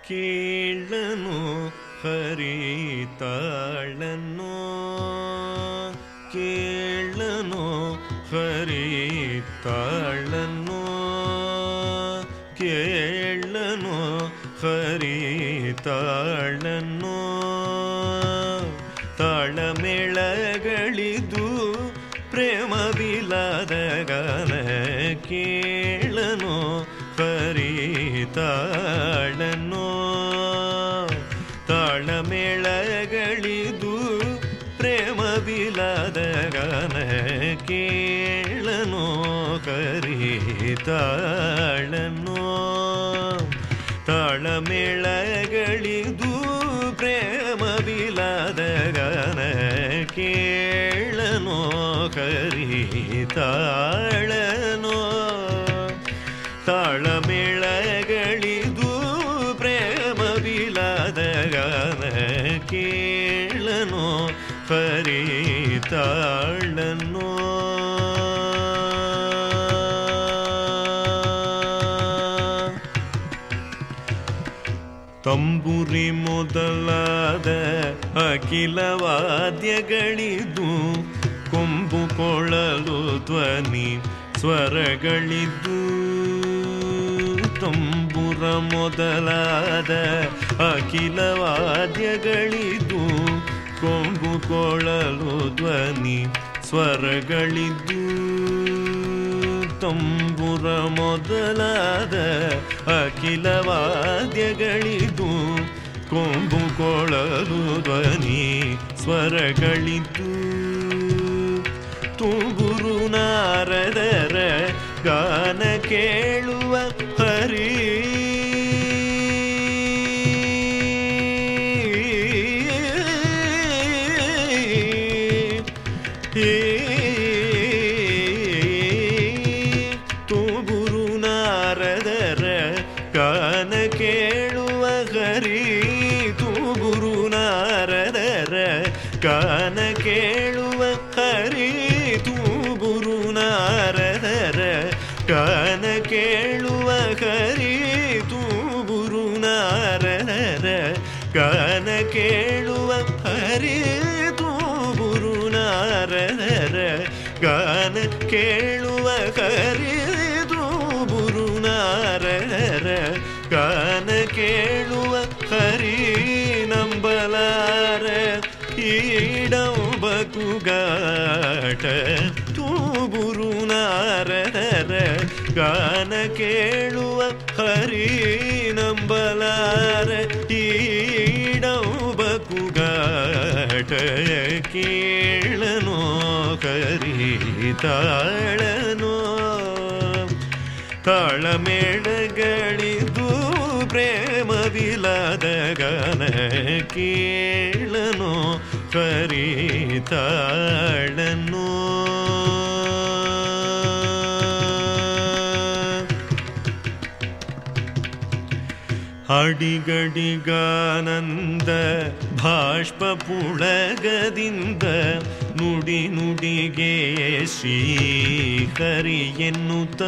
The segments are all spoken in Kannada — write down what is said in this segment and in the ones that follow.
ಕೇಳನು ಹರಿತಾಳನೋ ಕೇಳನು ಹರಿತಾಳನೋ ಕೇಳನು ಹರಿತಾಳನೋ ತಾಳಮೇಳಗಳಿದು ಪ್ರೇಮವಿಲ್ಲದ ಗಾನ ಕೇಳನು ಹರಿತಾಳನೋ ತಾಳಮೇಳಗಳಿದು ಪ್ರೇಮವಿಲ್ಲದ ಗಾನ ಕೇಳನು ಹರಿತಾಳನೋ ತಾಳಮೇಳಗಳಿದು ಪ್ರೇಮವಿಲ್ಲದ ಗಾನ ಕೇಳನು ಹರಿತಾಳನೋ ತಾಳಮೇಳಗಳಿದು ಪ್ರೇಮವಿಲ್ಲದ ಗಾನ ಕೇಳನು ಹರಿತಾಳನೋ ತಂಬುರಿ ಮೊದಲಾದ ಅಖಿಲ ವಾದ್ಯಗಳಿದ್ದು ಕೊಂಬು ಕೊಳಲು ಧ್ವನಿ ಸ್ವರಗಳಿದ್ದು ತಂಬುರ ಮೊದಲಾದ ಅಖಿಲ ವಾದ್ಯಗಳಿದ್ದು ಕೊಂಬು ಕೊಳಲು ಧ್ವನಿ ಸ್ವರಗಳಿದ್ದು ತಂಬುರ ಮೊದಲಾದ ಅಖಿಲ ವಾದ್ಯಗಳಿದ್ದು ಕೊಂಬು ಕೊಳಲು ಧ್ವನಿ ಸ್ವರಗಳಿದ್ದು ತುಂಬುರು ನಾರದರ ಗಾನ ಕೇಳುವ ಹರಿ ತುಂಬುರು ನಾರದರ ಗಾನ ಕೇಳುವ ಹರಿ ತುಂಬುರು ನಾರದರ ಗಾನ ಕೇಳುವ ಹರಿ ತುಂಬುರು ನಾರದರ ಗಾನ ಕೇಳುವ ಹರಿ ತುಂಬುರು ನಾರದರ ಗಾನ ಕೇಳುವ ಹರಿ ತುಂಬುರು ನಾರದರ ಗಾನ ಕೇಳುವ ಹರಿ ತುಂಬುರು ನಾರದರ ಗಾನ ಕೇಳುವ ಹರಿ ನಂಬಲಾರ ಈಡಂಬಕುಗಾಟ ತುಂಬುರು ನಾರದರ ಗಾನ ಕೇಳುವ ಹರಿ ನಂಬಲಾರ ಈಡಂಬಕುಗಾಟ ಕೇಳನೋ ಹರಿತಾಳನೋ ತಾಳಮೇಳಗಳಿದು ಪ್ರೇಮವಿಲ್ಲದ ಗಾನ ಕೇಳನೋ ಹರಿತಾಳನೋ ಅಡಿಗಡಿಗಾನಂದ ಭಾಷ್ಪ ಪುಳಗದಿಂದ ನುಡಿ ನುಡಿಗೆ ಶ್ರೀಹರಿ ಎನ್ನುತ್ತ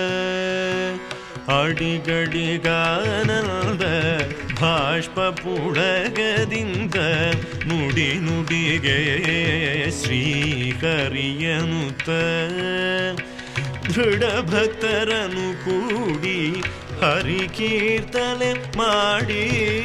ಅಡಿಗಡಿಗಾನಂದ ಭಾಷ್ಪ ಪುಳಗದಿಂದ ನುಡಿ ನುಡಿಗೆ ಶ್ರೀಹರಿ ಎನ್ನುತ್ತ ದೃಢ ಭಕ್ತರನು ಕೂಡಿ ಹರಿ ಕೀರ್ತನೆ ಮಾಡಿ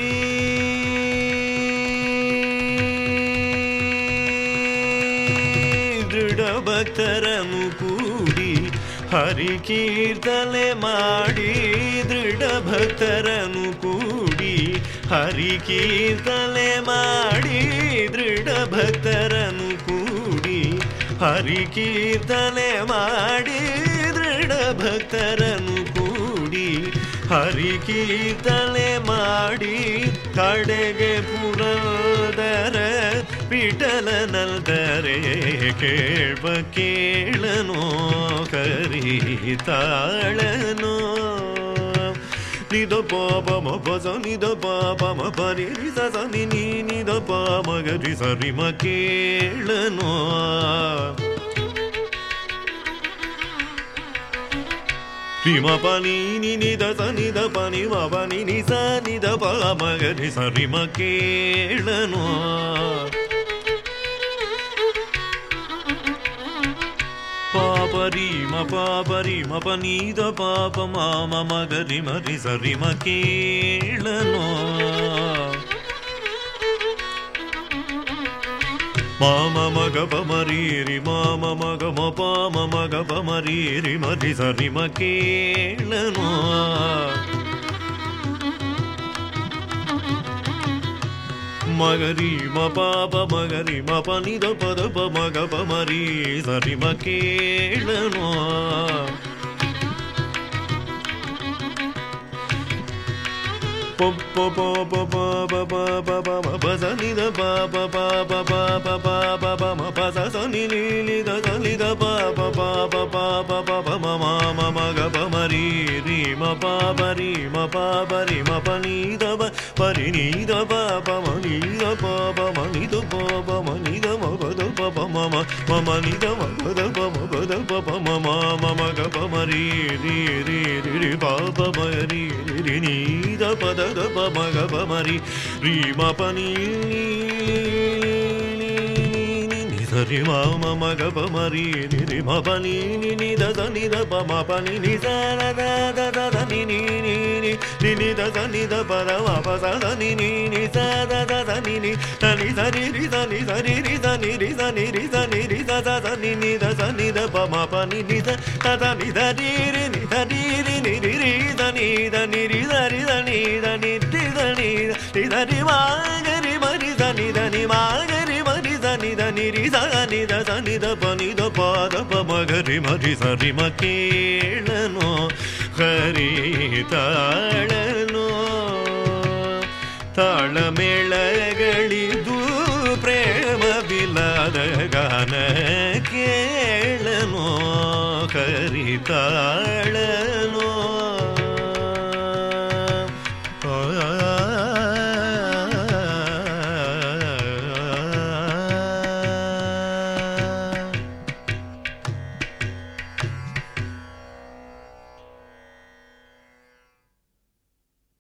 ದೃಢ ಭಕ್ತರನು ಕೂಡಿ ಹರಿ ಕೀರ್ತನೆ ಮಾಡಿ ದೃಢ ಭಕ್ತರನು ಕೂಡಿ ಹರಿ ಕೀರ್ತನೆ ಮಾಡಿ ದೃಢ ಭಕ್ತರನು ಕೂಡಿ ಹರಿ ಕೀರ್ತನೆ ಮಾಡಿ ದೃಢ ಭಕ್ತರನು ಕೂಡಿ ಹರಿ ಕೀರ್ತನೆ ಮಾಡಿ ಕಡೆಗೆ ಪುರಂದರ ವಿಠಲನಲ್ದರೆ ಕೇಳ್ಬ ಕೇಳನೋ ಹರಿತಾಳನೋ ನಿದ ಪಾಪ ಮಪಸ ನಿದ ಪಾಪ ಮಪರಿ ಸ ನಿ ನಿದ ಪ ಮಗರಿ ಸರಿ ಮ ಕೇಳನೋ rima pani ni ni da sa ni da pani ma pani ni sa ni da pa ma ga ni sa rima kelano pa rima pa ni da pa pa ma ma ma ga rima ri sa rima kelano mama maga pa mari ri mama maga ma pa ma maga pa mari ri ma ri sa ri ma kelano magari ma pa pa magari ma pa ni da pa maga pa mari sa ri ma kelano pa pa pa pa pa pa pa pa pa ma pa sa ni da pa pa pa pa pa pa pa pa pa ma pa sa sa ni ni da sa ni da pa pa pa pa pa pa pa pa ma ma ma ma ga pa ma ri ri ma pa pa ri ma pa ni da pa ri ni da pa pa ma ni da pa pa ma ni da pa pa ma ni da ma pa da pa pa ma ma ni da ma pa da pa ma pa da pa pa ma ma ga pa ma ri ri ri ri pa pa ma ri ri ni da pa da pa ma ga pa ma ri ri ma pa ni ni sa ri ma ma ga pa ma ri ri ma pa ni ni da sa ni da pa ma pa ni sa da da ni ni da sa ni da pa da ma pa sa ni sa da ni sa ni sa ri sa ni sa ri sa ni sa ni sa ni sa sa ni da sa ni da pa ma pa ni sa da ni da ri ni sa ri sa ni da ni ri sa ni da ni sa ni da ni ma ga ri ma ri sa ni da ni ma ga ri ma ri sa ni da ni ri sa ni da pa ni da pa ma ga ri ma ri sa ri ma kelano hari ತಾಳನೋ ತಾಳಮೇಳಗಳಿದು ಪ್ರೇಮವಿಲ್ಲದ ಗಾನ ಕೇಳನೋ ಹರಿತಾಳನೋ